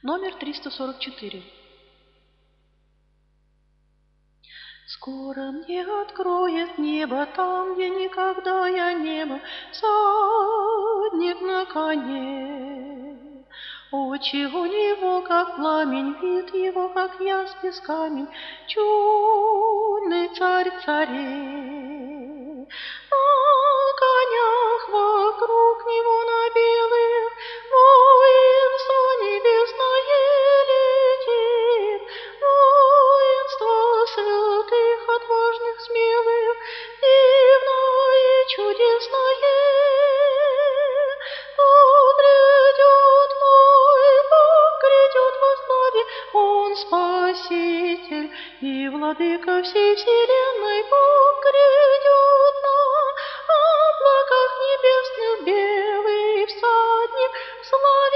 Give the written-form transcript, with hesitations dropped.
Номер 344. Скоро мне откроет небо там, где никогда я не был, всадник на коне. Очи у него, как пламень, вид его, как яспис камень, чудный царь царей. На конях вокруг него на белых воинство небесное летит, воинство святых, отважных, смелых, дивное и чудесное. Он грядет мой Бог, грядет во славе, Он Спаситель и Владыка всей вселенной. Бог грядет на облаках небесных, белый всадник в славе